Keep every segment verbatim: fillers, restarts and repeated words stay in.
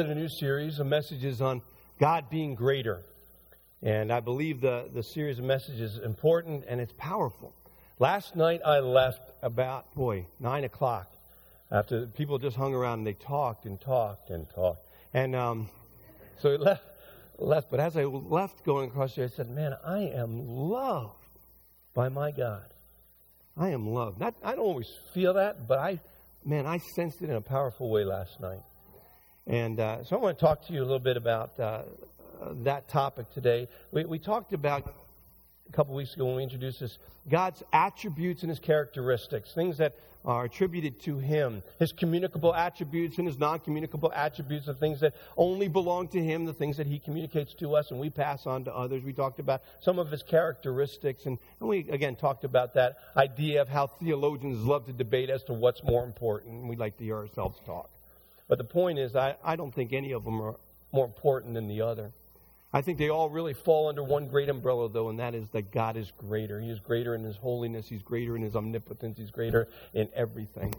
started a new series of messages on God being greater. And I believe the, the series of messages is important and it's powerful. Last night I left about, boy, nine o'clock. After people just hung around and they talked and talked and talked. And um, so it left, left. But as I left going across there, I said, man, I am loved by my God. I am loved. Not, I don't always feel that, but I, man, I sensed it in a powerful way last night. And uh, so I want to talk to you a little bit about uh, that topic today. We, we talked about a couple weeks ago when we introduced this, God's attributes and His characteristics, things that are attributed to Him, His communicable attributes and His non-communicable attributes, the things that only belong to Him, the things that He communicates to us and we pass on to others. We talked about some of His characteristics, and, and we, again, talked about that idea of how theologians love to debate as to what's more important, and we like to hear ourselves talk. But the point is, I, I don't think any of them are more important than the other. I think they all really fall under one great umbrella, though, and that is that God is greater. He is greater in His holiness. He's greater in His omnipotence. He's greater in everything.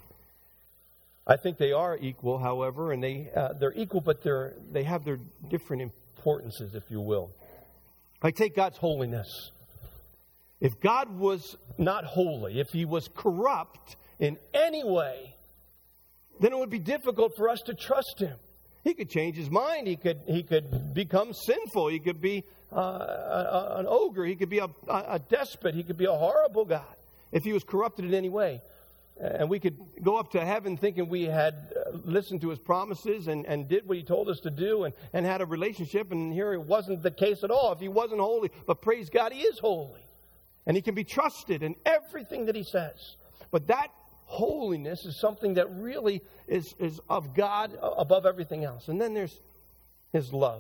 I think they are equal, however, and they, uh, they're equal, but they're, they have their different importances, if you will. Like, take God's holiness. If God was not holy, if He was corrupt in any way, then it would be difficult for us to trust Him. He could change his mind. He could he could become sinful. He could be uh, a, an ogre. He could be a, a despot. He could be a horrible God if he was corrupted in any way. And we could go up to heaven thinking we had listened to His promises and, and did what He told us to do and, and had a relationship. And here it wasn't the case at all. If He wasn't holy, but praise God, He is holy. And He can be trusted in everything that He says. But that holiness is something that really is, is of God above everything else. And then there's His love.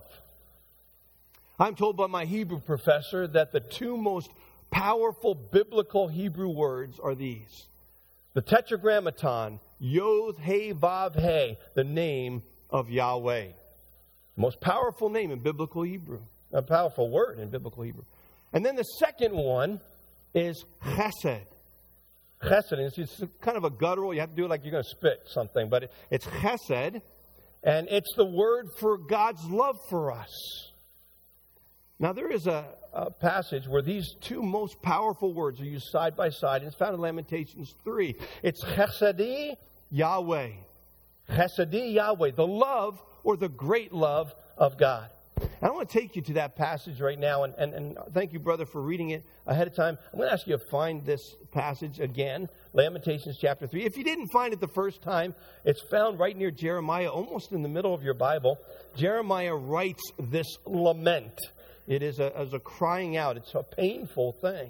I'm told by my Hebrew professor that the two most powerful biblical Hebrew words are these. The tetragrammaton, Yod, He, Vav, He, the name of Yahweh. The most powerful name in biblical Hebrew. A powerful word in biblical Hebrew. And then the second one is Chesed. Chesed, it's kind of a guttural. You have to do it like you're going to spit something. But it's chesed, and it's the word for God's love for us. Now, there is a, a passage where these two most powerful words are used side by side. It's found in Lamentations three. It's chesedi Yahweh. Chesedi Yahweh, the love or the great love of God. I want to take you to that passage right now, and, and, and thank you, brother, for reading it ahead of time. I'm going to ask you to find this passage again, Lamentations chapter three. If you didn't find it the first time, it's found right near Jeremiah, almost in the middle of your Bible. Jeremiah writes this lament. It is a, as a crying out. It's a painful thing.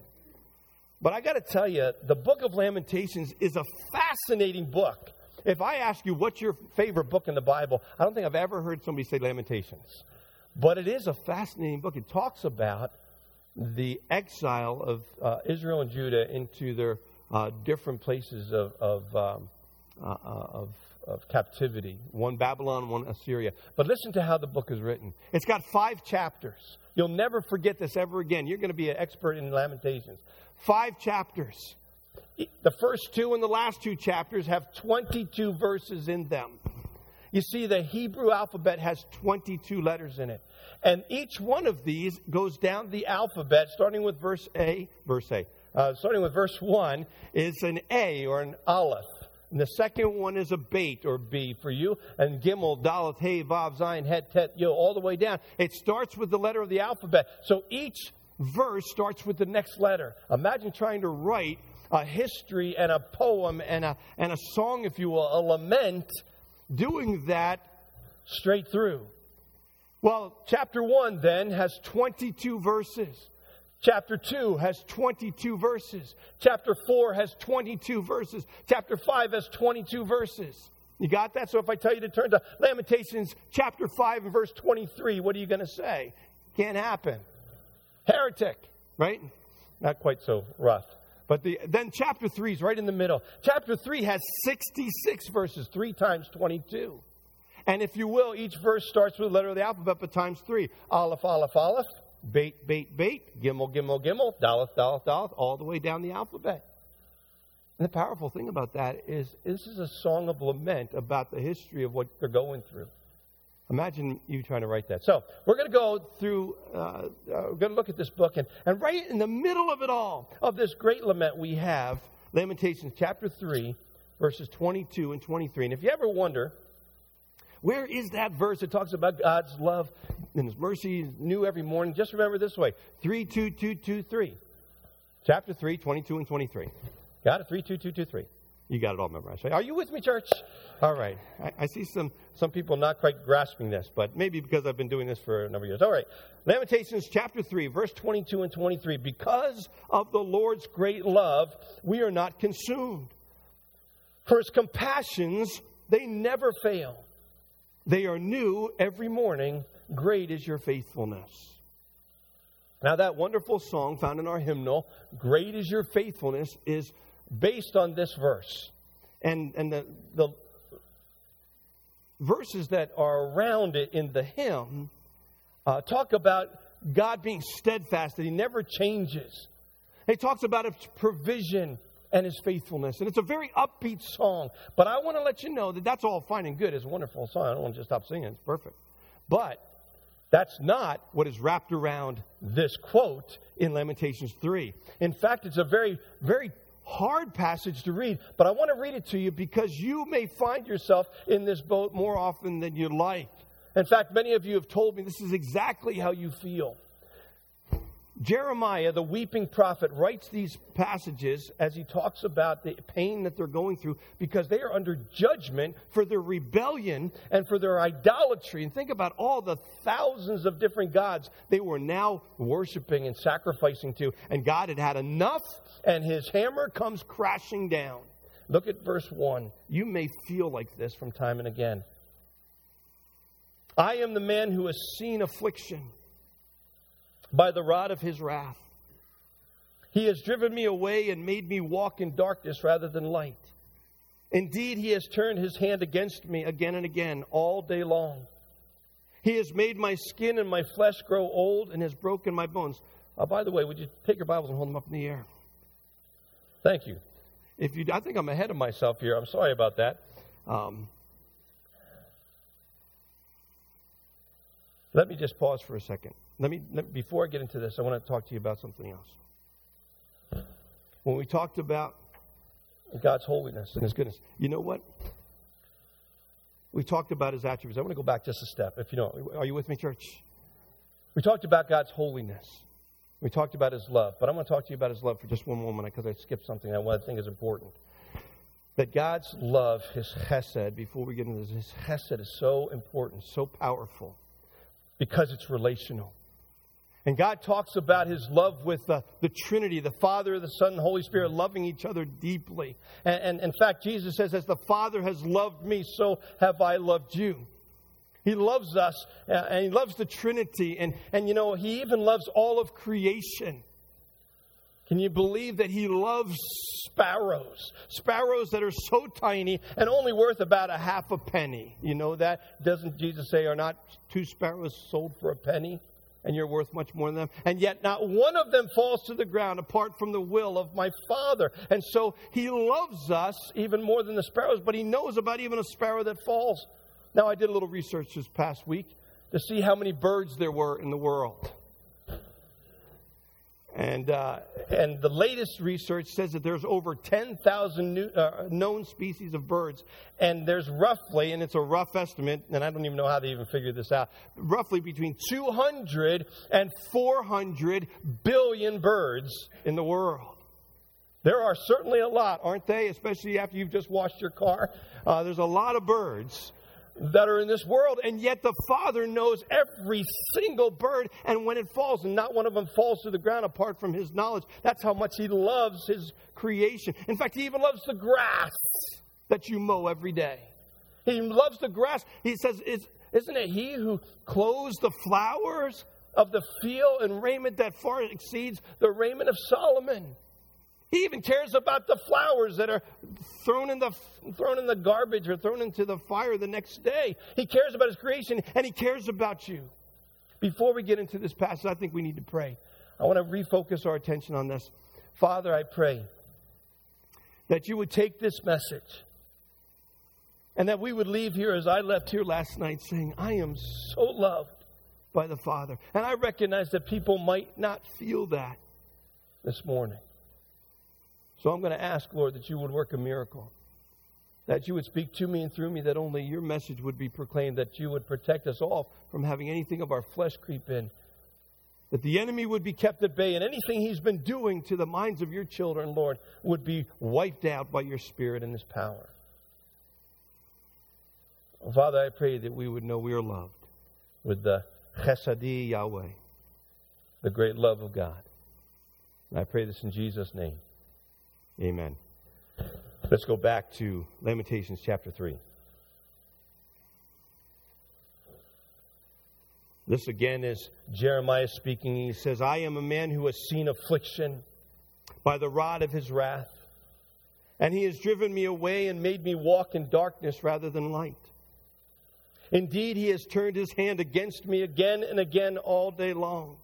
But I got to tell you, the book of Lamentations is a fascinating book. If I ask you what's your favorite book in the Bible, I don't think I've ever heard somebody say Lamentations. But it is a fascinating book. It talks about the exile of uh, Israel and Judah into their uh, different places of of, um, uh, of of captivity. One Babylon, one Assyria. But listen to how the book is written. It's got five chapters. You'll never forget this ever again. You're going to be an expert in Lamentations. Five chapters. The first two and the last two chapters have twenty-two verses in them. You see, the Hebrew alphabet has twenty-two letters in it. And each one of these goes down the alphabet, starting with verse A, verse A. Uh, starting with verse one is an A or an Aleph. And the second one is a Beit or B for you. And Gimel, Dalet, Hey, Vav, Zayin, Het, Tet, Yo, all the way down. It starts with the letter of the alphabet. So each verse starts with the next letter. Imagine trying to write a history and a poem and a, and a song, if you will, a lament, doing that straight through. Well, chapter one then has twenty-two verses. Chapter two has twenty-two verses. Chapter four has twenty-two verses. Chapter five has twenty-two verses. You got that? So if I tell you to turn to Lamentations chapter five and verse twenty-three, what are you going to say? Can't happen. Heretic, right? Not quite so rough. But the, then chapter three is right in the middle. Chapter three has sixty-six verses, three times twenty-two. And if you will, each verse starts with the letter of the alphabet, but times three. Aleph, Aleph, Aleph, Beit, Beit, Beit, Gimel, Gimel, Gimel, Dalet, Dalet, Dalet, all the way down the alphabet. And the powerful thing about that is this is a song of lament about the history of what they're going through. Imagine you trying to write that. So we're going to go through, uh, uh, we're going to look at this book. And, and right in the middle of it all, of this great lament, we have Lamentations chapter three, verses twenty-two and twenty-three. And if you ever wonder, where is that verse that talks about God's love and His mercy new every morning? Just remember this way, three, two, two, two, three. Chapter three, twenty-two and twenty-three. Got it? three, two, two, two, three. You got it all memorized, right? Are you with me, church? All right. I, I see some, some people not quite grasping this, but maybe because I've been doing this for a number of years. All right. Lamentations chapter three, verse twenty-two and twenty-three. Because of the Lord's great love, we are not consumed. For His compassions, they never fail. They are new every morning. Great is your faithfulness. Now, that wonderful song found in our hymnal, Great is Your Faithfulness, is based on this verse. And, and the, the verses that are around it in the hymn uh, talk about God being steadfast, that He never changes. He talks about His provision and His faithfulness. And it's a very upbeat song. But I want to let you know that that's all fine and good. It's a wonderful song. I don't want to just stop singing. It's perfect. But that's not what is wrapped around this quote in Lamentations three. In fact, it's a very, very hard passage to read. But I want to read it to you because you may find yourself in this boat more often than you'd like. In fact, many of you have told me this is exactly how you feel. Jeremiah, the weeping prophet, writes these passages as he talks about the pain that they're going through because they are under judgment for their rebellion and for their idolatry. And think about all the thousands of different gods they were now worshiping and sacrificing to. And God had had enough, and His hammer comes crashing down. Look at verse one. You may feel like this from time and again. I am the man who has seen affliction by the rod of His wrath. He has driven me away and made me walk in darkness rather than light. Indeed, He has turned His hand against me again and again all day long. He has made my skin and my flesh grow old and has broken my bones. Uh, by the way, would you take your Bibles and hold them up in the air? Thank you. If you, I think I'm ahead of myself here. I'm sorry about that. Um, let me just pause for a second. Let me, let, before I get into this, I want to talk to you about something else. When we talked about God's holiness and His goodness, you know what? We talked about His attributes. I want to go back just a step. If you know, are you with me, church? We talked about God's holiness. We talked about His love. But I want to talk to you about His love for just one moment because I skipped something that I think is important. That God's love, His chesed, before we get into this, His chesed is so important, so powerful because it's relational. And God talks about His love with uh, the Trinity, the Father, the Son, and the Holy Spirit, loving each other deeply. And, and in fact, Jesus says, as the Father has loved me, so have I loved you. He loves us, uh, and He loves the Trinity. And, and, you know, He even loves all of creation. Can you believe that He loves sparrows? Sparrows that are so tiny and only worth about a half a penny. You know that? Doesn't Jesus say, are not two sparrows sold for a penny? And you're worth much more than them. And yet not one of them falls to the ground apart from the will of my Father. And so He loves us even more than the sparrows, but He knows about even a sparrow that falls. Now, I did a little research this past week to see how many birds there were in the world. And uh, and the latest research says that there's over ten thousand new, uh, known species of birds. And there's roughly, and it's a rough estimate, and I don't even know how they even figured this out, roughly between two hundred and four hundred billion birds in the world. There are certainly a lot, aren't they? Especially after you've just washed your car. Uh, there's a lot of birds that are in this world, and yet the Father knows every single bird, and when it falls, and not one of them falls to the ground apart from His knowledge. That's how much He loves His creation. In fact, He even loves the grass that you mow every day. He loves the grass. He says, isn't it He who clothes the flowers of the field in raiment that far exceeds the raiment of Solomon? He even cares about the flowers that are thrown in the thrown in the garbage or thrown into the fire the next day. He cares about His creation, and He cares about you. Before we get into this passage, I think we need to pray. I want to refocus our attention on this. Father, I pray that You would take this message And that we would leave here as I left here last night saying, I am so loved by the Father. And I recognize that people might not feel that this morning. So I'm going to ask, Lord, that you would work a miracle. That you would speak to me and through me, that only your message would be proclaimed. That you would protect us all from having anything of our flesh creep in. That the enemy would be kept at bay, and anything he's been doing to the minds of your children, Lord, would be wiped out by your Spirit and His power. Father, I pray that we would know we are loved with the Chesedi Yahweh, the great love of God. And I pray this in Jesus' name. Amen. Let's go back to Lamentations chapter three. This again is Jeremiah speaking. He says, I am a man who has seen affliction by the rod of his wrath, and he has driven me away and made me walk in darkness rather than light. Indeed, he has turned his hand against me again and again all day long.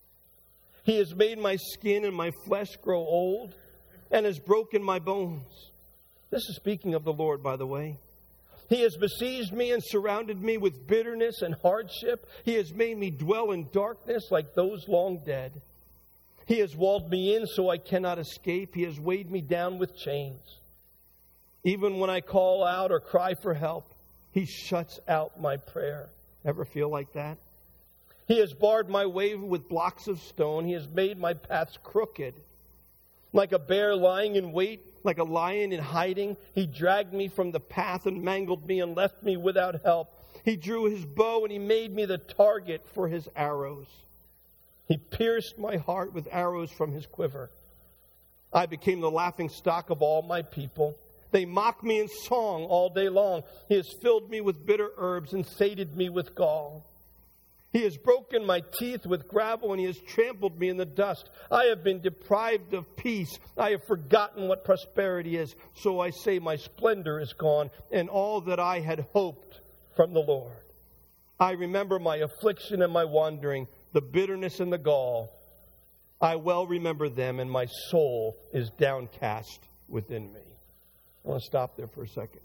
He has made my skin and my flesh grow old and has broken my bones. This is speaking of the Lord, by the way. He has besieged me and surrounded me with bitterness and hardship. He has made me dwell in darkness like those long dead. He has walled me in so I cannot escape. He has weighed me down with chains. Even when I call out or cry for help, He shuts out my prayer. Ever feel like that? He has barred my way with blocks of stone. He has made my paths crooked. Like a bear lying in wait, like a lion in hiding, he dragged me from the path and mangled me and left me without help. He drew his bow and he made me the target for his arrows. He pierced my heart with arrows from his quiver. I became the laughing stock of all my people. They mock me in song all day long. He has filled me with bitter herbs and sated me with gall. He has broken my teeth with gravel, and he has trampled me in the dust. I have been deprived of peace. I have forgotten what prosperity is. So I say my splendor is gone, and all that I had hoped from the Lord. I remember my affliction and my wandering, the bitterness and the gall. I well remember them, and my soul is downcast within me. I want to stop there for a second.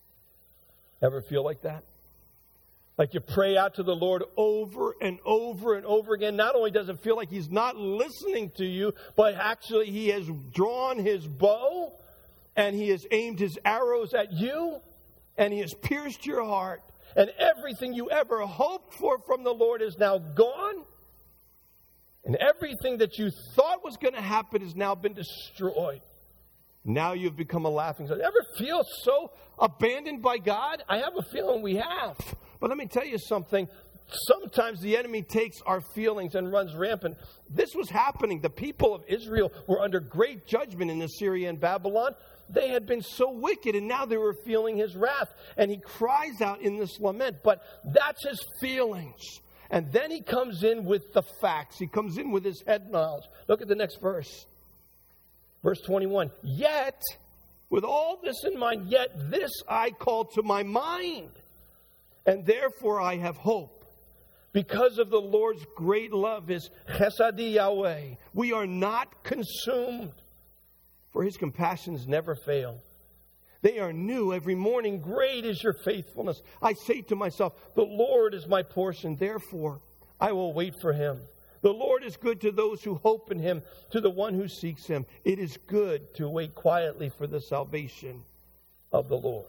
Ever feel like that? Like you pray out to the Lord over and over and over again. Not only does it feel like He's not listening to you, but actually He has drawn His bow and He has aimed His arrows at you and He has pierced your heart. And everything you ever hoped for from the Lord is now gone. And everything that you thought was going to happen has now been destroyed. Now you've become a laughing stock. Ever feel so abandoned by God? I have a feeling we have. But let me tell you something. Sometimes the enemy takes our feelings and runs rampant. This was happening. The people of Israel were under great judgment in Assyria and Babylon. They had been so wicked, and now they were feeling His wrath. And He cries out in this lament. But that's His feelings. And then He comes in with the facts. He comes in with His head knowledge. Look at the next verse. Verse twenty-one. Yet, with all this in mind, yet this I call to my mind. And therefore I have hope. Because of the Lord's great love, His Chesedi Yahweh, we are not consumed. For His compassions never fail. They are new every morning. Great is your faithfulness. I say to myself, the Lord is my portion. Therefore, I will wait for Him. The Lord is good to those who hope in Him, to the one who seeks Him. It is good to wait quietly for the salvation of the Lord.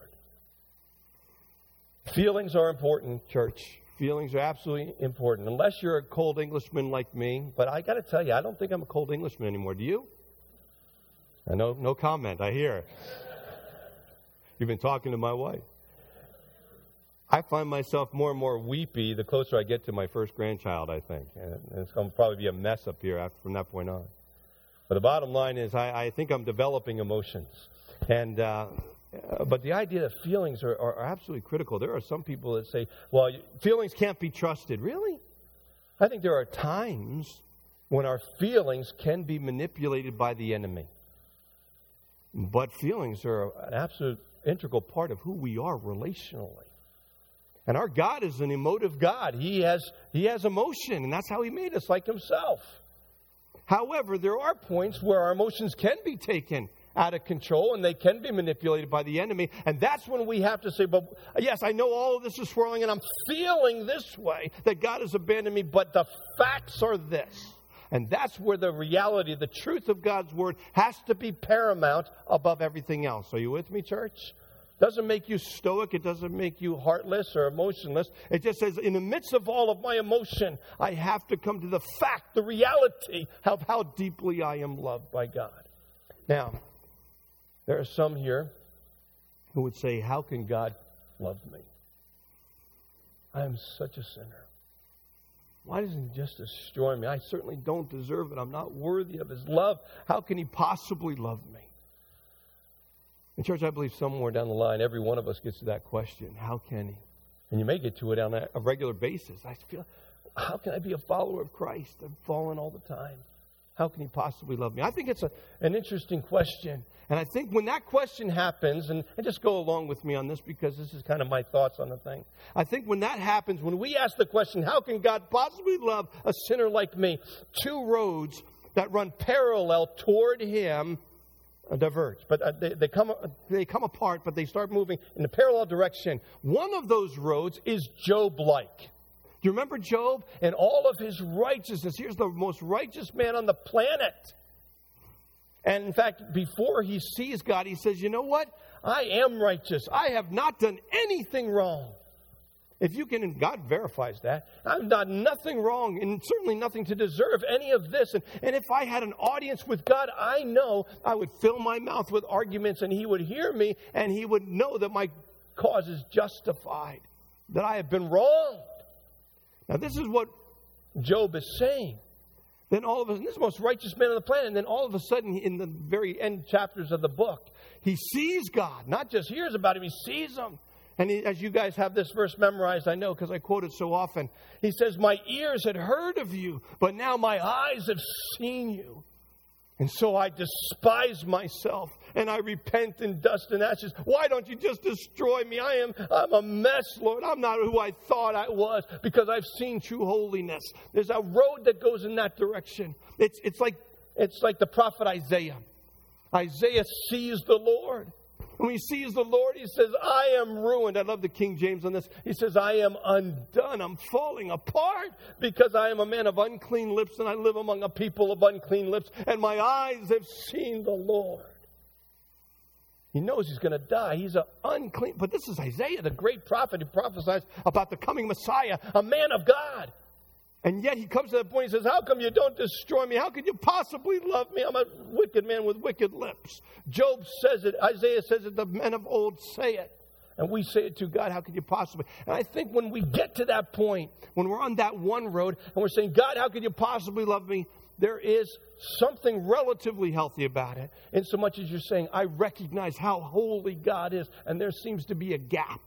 Feelings are important, church. Feelings are absolutely important. Unless you're a cold Englishman like me. But I got to tell you, I don't think I'm a cold Englishman anymore. Do you? I know, no comment. I hear it. You've been talking to my wife. I find myself more and more weepy the closer I get to my first grandchild, I think. And it's going to probably be a mess up here after, from that point on. But the bottom line is I, I think I'm developing emotions. And uh, but the idea that feelings are, are, are absolutely critical. There are some people that say, well, feelings can't be trusted. Really? I think there are times when our feelings can be manipulated by the enemy. But feelings are an absolute integral part of who we are relationally. And our God is an emotive God. He has, he has emotion, and that's how He made us, like Himself. However, there are points where our emotions can be taken out of control, and they can be manipulated by the enemy. And that's when we have to say, but yes, I know all of this is swirling, and I'm feeling this way, that God has abandoned me, but the facts are this. And that's where the reality, the truth of God's Word has to be paramount above everything else. Are you with me, church? It doesn't make you stoic. It doesn't make you heartless or emotionless. It just says, in the midst of all of my emotion, I have to come to the fact, the reality of how deeply I am loved by God. Now, there are some here who would say, how can God love me? I am such a sinner. Why doesn't He just destroy me? I certainly don't deserve it. I'm not worthy of His love. How can He possibly love me? In church, I believe somewhere down the line, every one of us gets to that question. How can He? And you may get to it on a, a regular basis. I feel, how can I be a follower of Christ? I'm falling all the time. How can He possibly love me? I think it's a, an interesting question. And I think when that question happens, and, and just go along with me on this because this is kind of my thoughts on the thing. I think when that happens, when we ask the question, how can God possibly love a sinner like me? Two roads that run parallel toward Him diverge. But uh, they, they, come, they come apart, but they start moving in a parallel direction. One of those roads is Job-like. Do you remember Job and all of his righteousness? Here's the most righteous man on the planet. And in fact, before he sees God, he says, you know what? I am righteous. I have not done anything wrong. If you can, and God verifies that, I've done nothing wrong and certainly nothing to deserve any of this. And, and if I had an audience with God, I know I would fill my mouth with arguments and He would hear me and He would know that my cause is justified, that I have been wronged. Now, this is what Job is saying. Then all of a sudden, this is the most righteous man on the planet. And then all of a sudden, in the very end chapters of the book, he sees God. Not just hears about Him, he sees Him. And he, as you guys have this verse memorized, I know because I quote it so often. He says, my ears had heard of you, but now my eyes have seen you. And so I despise myself, and I repent in dust and ashes. Why don't you just destroy me? I am I'm a mess, Lord. I'm not who I thought I was because I've seen true holiness. There's a road that goes in that direction. It's, it's, like, it's like the prophet Isaiah. Isaiah sees the Lord. When he sees the Lord, he says, I am ruined. I love the King James on this. He says, I am undone. I'm falling apart because I am a man of unclean lips and I live among a people of unclean lips and my eyes have seen the Lord. He knows he's going to die. He's an unclean. But this is Isaiah, the great prophet who prophesies about the coming Messiah, a man of God. And yet he comes to that point, he says, how come you don't destroy me? How could you possibly love me? I'm a wicked man with wicked lips. Job says it. Isaiah says it. The men of old say it. And we say it to God, how could you possibly? And I think when we get to that point, when we're on that one road, and we're saying, God, how could you possibly love me? There is something relatively healthy about it. In so much as you're saying, I recognize how holy God is. And there seems to be a gap.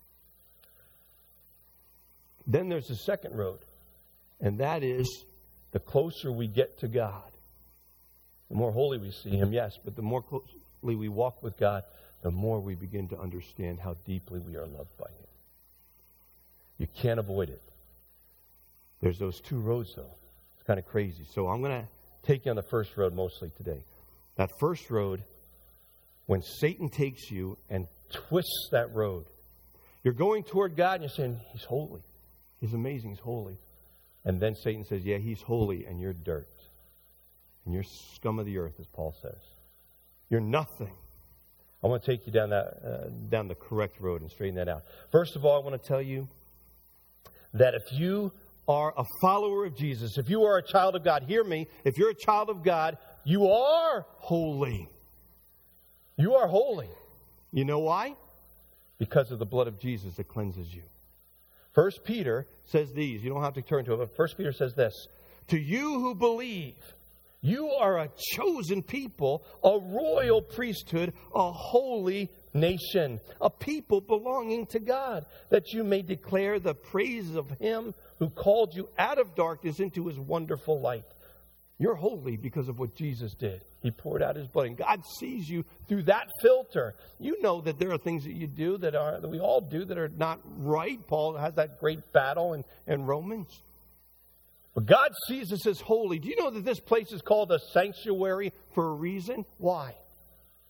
Then there's the second road. And that is, the closer we get to God, the more holy we see Him, yes, but the more closely we walk with God, the more we begin to understand how deeply we are loved by Him. You can't avoid it. There's those two roads, though. It's kind of crazy. So I'm going to take you on the first road mostly today. That first road, when Satan takes you and twists that road, you're going toward God and you're saying, He's holy. He's amazing. He's holy. And then Satan says, yeah, He's holy and you're dirt. And you're scum of the earth, as Paul says. You're nothing. I want to take you down that uh, down the correct road and straighten that out. First of all, I want to tell you that if you are a follower of Jesus, if you are a child of God, hear me, if you're a child of God, you are holy. You are holy. You know why? Because of the blood of Jesus that cleanses you. First Peter says these. You don't have to turn to it, but First Peter says this. To you who believe, you are a chosen people, a royal priesthood, a holy nation, a people belonging to God, that you may declare the praises of Him who called you out of darkness into His wonderful light. You're holy because of what Jesus did. He poured out His blood. And God sees you through that filter. You know that there are things that you do that are that we all do that are not right. Paul has that great battle in, in Romans. But God sees us as holy. Do you know that this place is called a sanctuary for a reason? Why?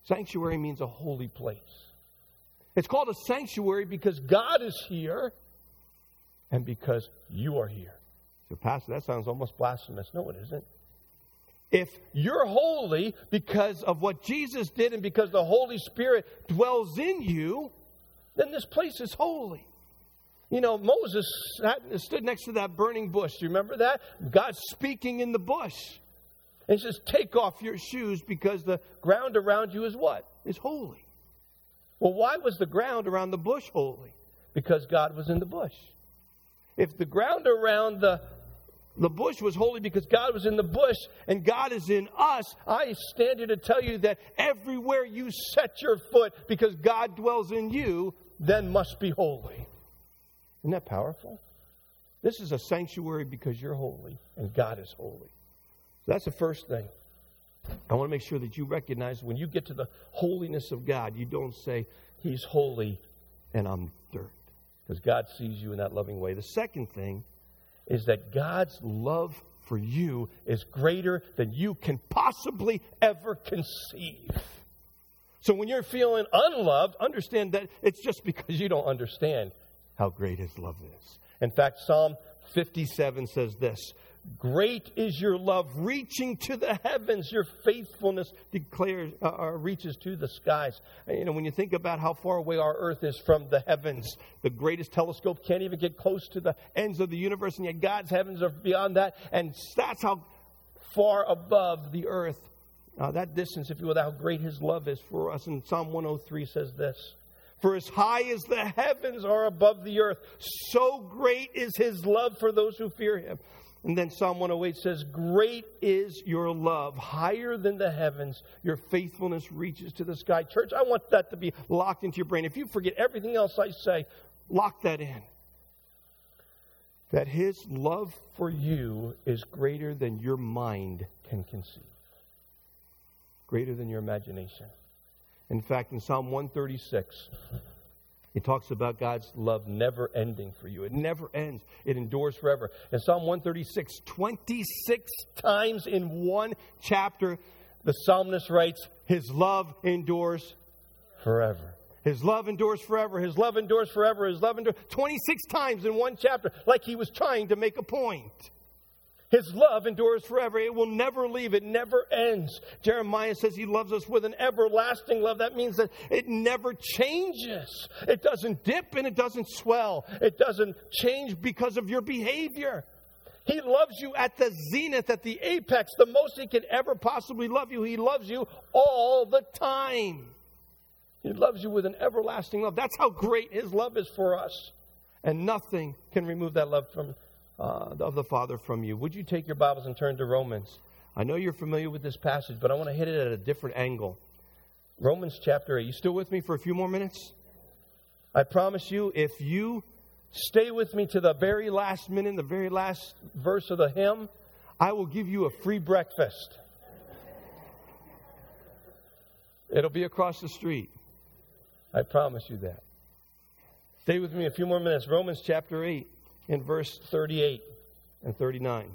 Sanctuary means a holy place. It's called a sanctuary because God is here and because you are here. So, Pastor, that sounds almost blasphemous. No, it isn't. If you're holy because of what Jesus did and because the Holy Spirit dwells in you, then this place is holy. You know, Moses sat, stood next to that burning bush. Do you remember that? God's speaking in the bush. And he says, take off your shoes because the ground around you is what? Is holy. Well, why was the ground around the bush holy? Because God was in the bush. If the ground around the The bush was holy because God was in the bush and God is in us. I stand here to tell you that everywhere you set your foot because God dwells in you, then must be holy. Isn't that powerful? This is a sanctuary because you're holy and God is holy. So that's the first thing. I want to make sure that you recognize when you get to the holiness of God, you don't say, He's holy and I'm dirt. Because God sees you in that loving way. The second thing is that God's love for you is greater than you can possibly ever conceive. So when you're feeling unloved, understand that it's just because you don't understand how great His love is. In fact, Psalm fifty-seven says this, great is your love reaching to the heavens. Your faithfulness declares, uh, reaches to the skies. You know, when you think about how far away our earth is from the heavens, the greatest telescope can't even get close to the ends of the universe, and yet God's heavens are beyond that. And that's how far above the earth, uh, that distance, if you will, how great His love is for us. And Psalm one oh three says this, for as high as the heavens are above the earth, so great is His love for those who fear Him. And then Psalm one oh eight says, great is your love, higher than the heavens. Your faithfulness reaches to the sky. Church, I want that to be locked into your brain. If you forget everything else I say, lock that in. That His love for you is greater than your mind can conceive. Greater than your imagination. In fact, in Psalm one thirty-six, it talks about God's love never ending for you. It never ends. It endures forever. In Psalm one thirty-six, twenty-six times in one chapter, the psalmist writes, His love endures forever. His love endures forever. His love endures forever. His love endures. twenty-six times in one chapter, like he was trying to make a point. His love endures forever. It will never leave. It never ends. Jeremiah says He loves us with an everlasting love. That means that it never changes. It doesn't dip and it doesn't swell. It doesn't change because of your behavior. He loves you at the zenith, at the apex, the most He could ever possibly love you. He loves you all the time. He loves you with an everlasting love. That's how great His love is for us. And nothing can remove that love from Uh, of the Father from you. Would you take your Bibles and turn to Romans? I know you're familiar with this passage, but I want to hit it at a different angle. Romans chapter eight. You still with me for a few more minutes? I promise you, if you stay with me to the very last minute, the very last verse of the hymn, I will give you a free breakfast. It'll be across the street. I promise you that. Stay with me a few more minutes. Romans chapter eight. In verse thirty-eight and thirty-nine.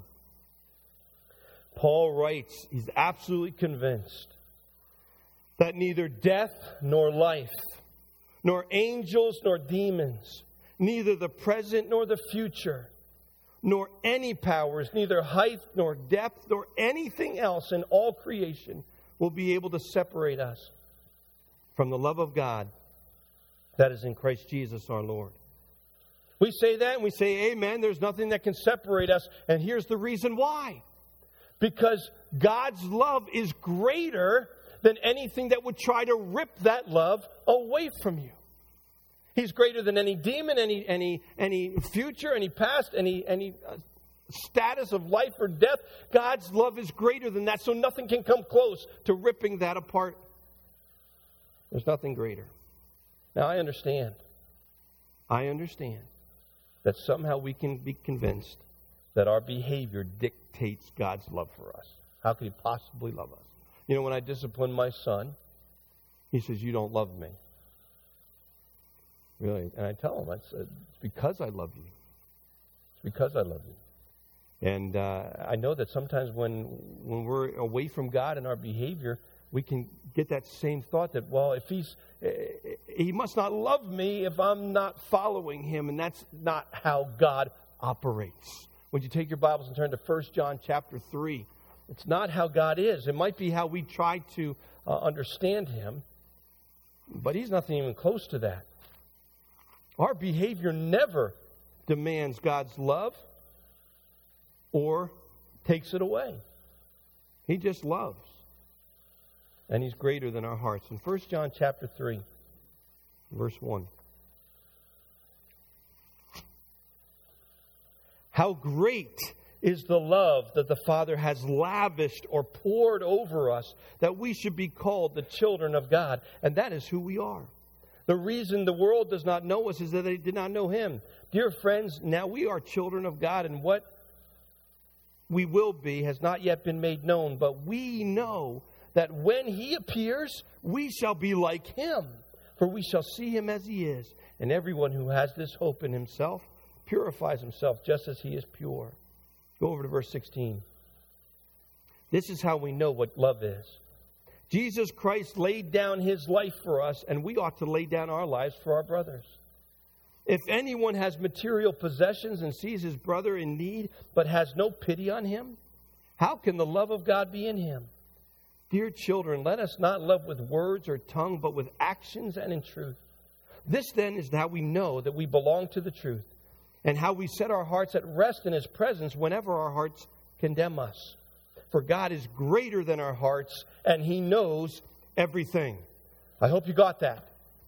Paul writes, he's absolutely convinced that neither death nor life, nor angels nor demons, neither the present nor the future, nor any powers, neither height nor depth, nor anything else in all creation will be able to separate us from the love of God that is in Christ Jesus our Lord. We say that and we say, amen, there's nothing that can separate us. And here's the reason why. Because God's love is greater than anything that would try to rip that love away from you. He's greater than any demon, any any any future, any past, any any uh, status of life or death. God's love is greater than that, so nothing can come close to ripping that apart. There's nothing greater. Now, I understand. I understand. That somehow we can be convinced that our behavior dictates God's love for us. How could He possibly love us? You know, when I discipline my son, he says, you don't love me. Really? And I tell him, I said, it's because I love you. It's because I love you. And uh, I know that sometimes when when we're away from God in our behavior, we can get that same thought that, well, if he's, he must not love me if I'm not following him. And that's not how God operates. Would you take your Bibles and turn to First John chapter three? It's not how God is. It might be how we try to uh, understand him, but he's nothing even close to that. Our behavior never demands God's love or takes it away. He just loves. And he's greater than our hearts. In First John chapter three, verse one. How great is the love that the Father has lavished or poured over us, that we should be called the children of God. And that is who we are. The reason the world does not know us is that they did not know him. Dear friends, now we are children of God, and what we will be has not yet been made known. But we know that when he appears, we shall be like him, for we shall see him as he is. And everyone who has this hope in himself purifies himself just as he is pure. Go over to verse sixteen. This is how we know what love is. Jesus Christ laid down his life for us, and we ought to lay down our lives for our brothers. If anyone has material possessions and sees his brother in need, but has no pity on him, how can the love of God be in him? Dear children, let us not love with words or tongue, but with actions and in truth. This then is how we know that we belong to the truth, and how we set our hearts at rest in his presence whenever our hearts condemn us. For God is greater than our hearts, and he knows everything. I hope you got that.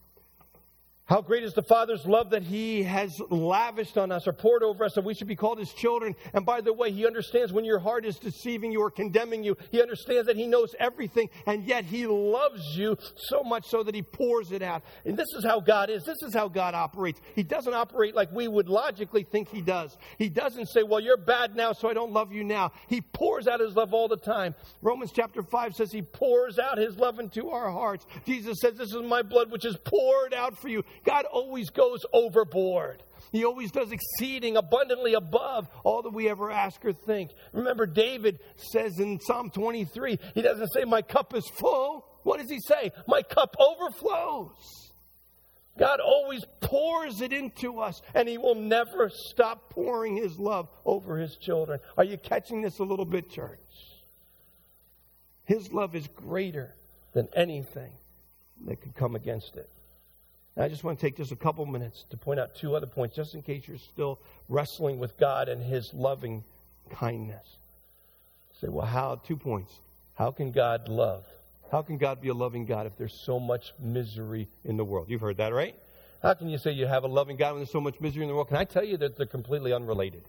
How great is the Father's love that he has lavished on us or poured over us, that we should be called his children. And by the way, he understands when your heart is deceiving you or condemning you. He understands that he knows everything, and yet he loves you so much so that he pours it out. And this is how God is. This is how God operates. He doesn't operate like we would logically think he does. He doesn't say, well, you're bad now, so I don't love you now. He pours out his love all the time. Romans chapter five says he pours out his love into our hearts. Jesus says, this is my blood which is poured out for you. God always goes overboard. He always does exceeding abundantly above all that we ever ask or think. Remember, David says in Psalm twenty-three, he doesn't say, my cup is full. What does he say? My cup overflows. God always pours it into us, and he will never stop pouring his love over his children. Are you catching this a little bit, church? His love is greater than anything that could come against it. I just want to take just a couple minutes to point out two other points, just in case you're still wrestling with God and his loving kindness. Say, well, how? Two points. How can God love? How can God be a loving God if there's so much misery in the world? You've heard that, right? How can you say you have a loving God when there's so much misery in the world? Can I tell you that they're completely unrelated?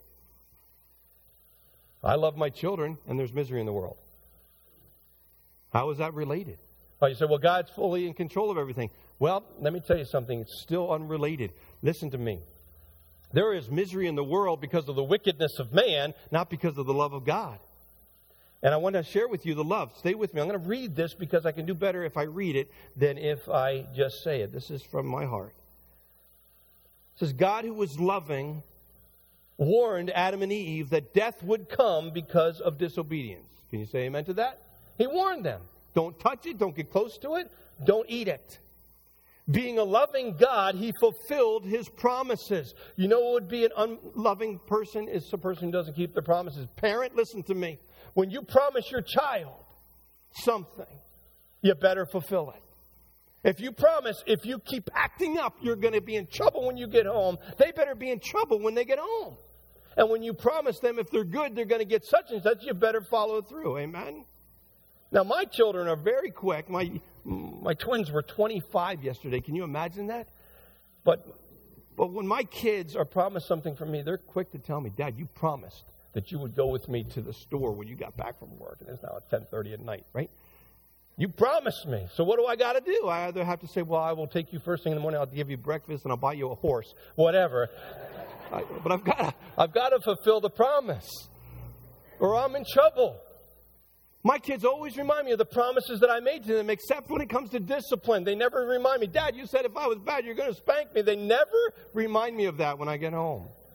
I love my children, and there's misery in the world. How is that related? Oh, you say, well, God's fully in control of everything. Well, let me tell you something. It's still unrelated. Listen to me. There is misery in the world because of the wickedness of man, not because of the love of God. And I want to share with you the love. Stay with me. I'm going to read this because I can do better if I read it than if I just say it. This is from my heart. It says, God, who was loving, warned Adam and Eve that death would come because of disobedience. Can you say amen to that? He warned them. Don't touch it. Don't get close to it. Don't eat it. Being a loving God, he fulfilled his promises. You know what would be an unloving person? Is a person who doesn't keep their promises. Parent, listen to me. When you promise your child something, you better fulfill it. If you promise, if you keep acting up, you're going to be in trouble when you get home. They better be in trouble when they get home. And when you promise them if they're good, they're going to get such and such, you better follow through. Amen? Now, my children are very quick. My my twins were twenty-five yesterday. Can you imagine that? But but when my kids are promised something from me, they're quick to tell me, Dad, you promised that you would go with me to the store when you got back from work. And it's now at ten thirty at night, right? You promised me. So what do I got to do? I either have to say, well, I will take you first thing in the morning. I'll give you breakfast and I'll buy you a horse, whatever. I, but I've got to, I've got to fulfill the promise or I'm in trouble. My kids always remind me of the promises that I made to them, except when it comes to discipline. They never remind me, Dad, you said if I was bad, you're going to spank me. They never remind me of that when I get home.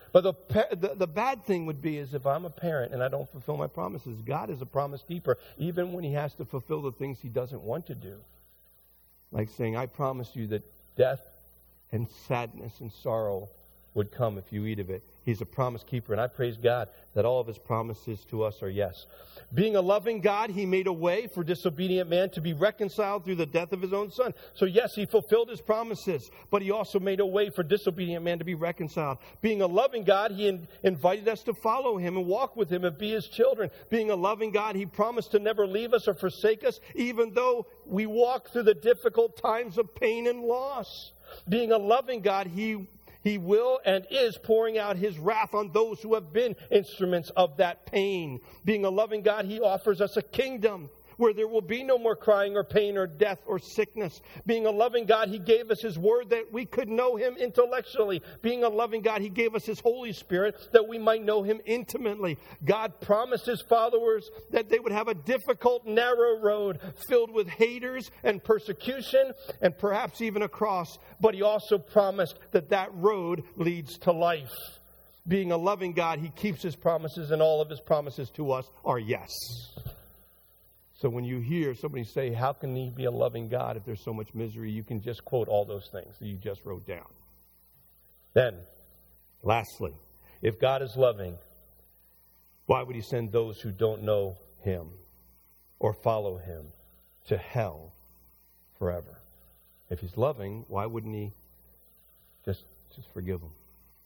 But the, the the bad thing would be is if I'm a parent and I don't fulfill my promises. God is a promise keeper, even when He has to fulfill the things He doesn't want to do. Like saying, I promise you that death and sadness and sorrow would come if you eat of it. He's a promise keeper, and I praise God that all of His promises to us are yes. Being a loving God, He made a way for disobedient man to be reconciled through the death of His own Son. So yes, He fulfilled His promises, but He also made a way for disobedient man to be reconciled. Being a loving God, He in- invited us to follow Him and walk with Him and be His children. Being a loving God, He promised to never leave us or forsake us, even though we walk through the difficult times of pain and loss. Being a loving God, He He will and is pouring out His wrath on those who have been instruments of that pain. Being a loving God, He offers us a kingdom where there will be no more crying or pain or death or sickness. Being a loving God, He gave us His word that we could know Him intellectually. Being a loving God, He gave us His Holy Spirit that we might know Him intimately. God promised His followers that they would have a difficult, narrow road filled with haters and persecution and perhaps even a cross. But He also promised that that road leads to life. Being a loving God, He keeps His promises, and all of His promises to us are yes. So when you hear somebody say, how can He be a loving God if there's so much misery? You can just quote all those things that you just wrote down. Then, lastly, if God is loving, why would He send those who don't know Him or follow Him to hell forever? If He's loving, why wouldn't He just, just forgive them?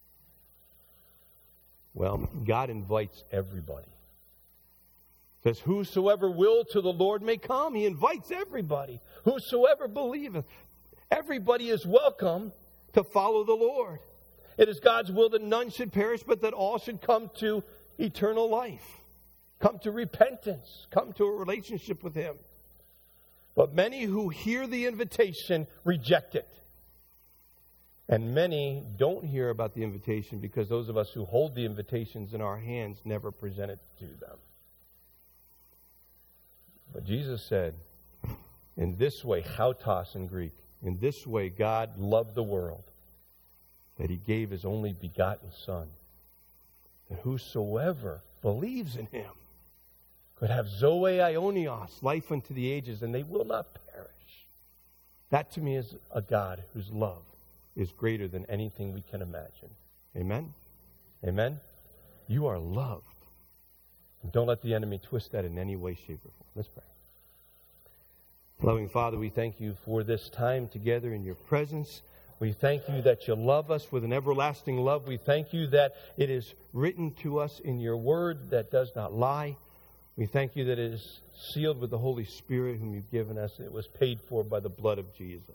Well, God invites everybody. Says, whosoever will to the Lord may come. He invites everybody. Whosoever believeth. Everybody is welcome to follow the Lord. It is God's will that none should perish, but that all should come to eternal life. Come to repentance. Come to a relationship with Him. But many who hear the invitation reject it. And many don't hear about the invitation because those of us who hold the invitations in our hands never present it to them. But Jesus said, in this way, hautos in Greek, in this way God loved the world, that He gave His only begotten Son, that whosoever believes in Him could have zoe aionios, life unto the ages, and they will not perish. That to me is a God whose love is greater than anything we can imagine. Amen? Amen? You are loved. And don't let the enemy twist that in any way, shape, or form. Let's pray. Loving Father, we thank You for this time together in Your presence. We thank You that You love us with an everlasting love. We thank You that it is written to us in Your word that does not lie. We thank You that it is sealed with the Holy Spirit whom You've given us. It was paid for by the blood of Jesus.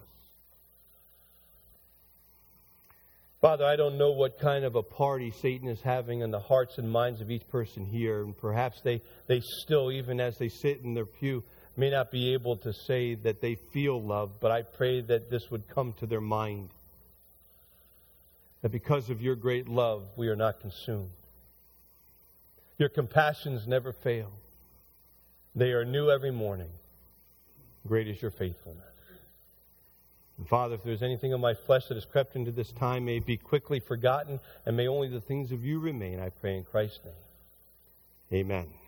Father, I don't know what kind of a party Satan is having in the hearts and minds of each person here. And perhaps they, they still, even as they sit in their pew, may not be able to say that they feel love. But I pray that this would come to their mind. That because of Your great love, we are not consumed. Your compassions never fail. They are new every morning. Great is Your faithfulness. And Father, if there's anything in my flesh that has crept into this time, may it be quickly forgotten, and may only the things of You remain, I pray in Christ's name. Amen.